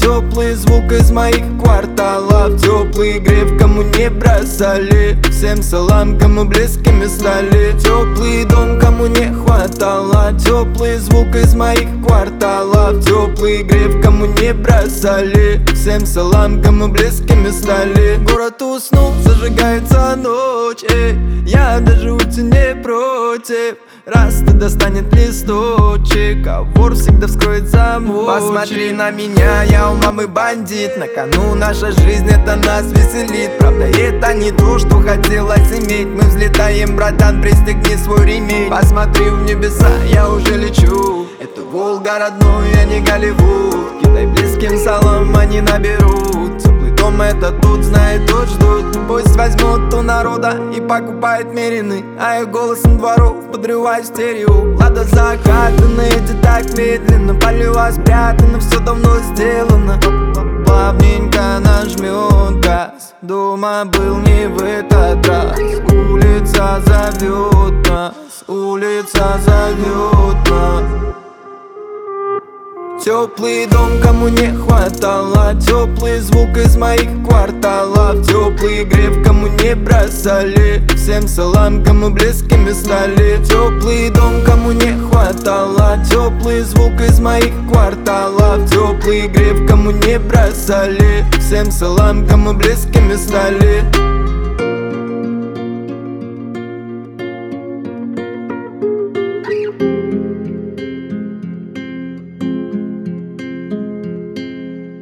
теплый звук из моих кварталов, теплый греб, кому не бросали. Всем салам, кому близкими стали. Теплый дом, кому не хватало. Теплый звук из моих кварталов, теплый греб, кому не бросали. Всем салам, кому близкими стали. Город уснул, зажигается ночь, я даже уйти не против. Раз ты достанет листочек, а вор всегда вскроет замочек. Посмотри на меня, я у мамы бандит. На кону наша жизнь, это нас веселит. Правда, это не то, что хотелось иметь. Мы взлетаем, братан, пристегни свой ремень. Посмотри в небеса, я уже лечу. Это Волга родной, а не Голливуд. Кидай близким салам, они наберут. Теплый дом это тут, знает, тут ждут. Пусть возьмут у народа и покупает мерины, а я голосом дворов подрываю стерео. Лада закатана, эти так медленно. Полива спрятана, все давно сделано. Плавненько нажмет газ. Дома был не в этот раз. Улица зовет нас, улица зовет нас. Теплый дом, кому не хватало. Теплый звук из моих кварталов, теплый греб, кому не бросали. Всем салам, кому близкими стали. Теплый дом, кому не хватало. Теплый звук из моих кварталов, теплый греб, кому не бросали. Всем салам, кому близкими стали.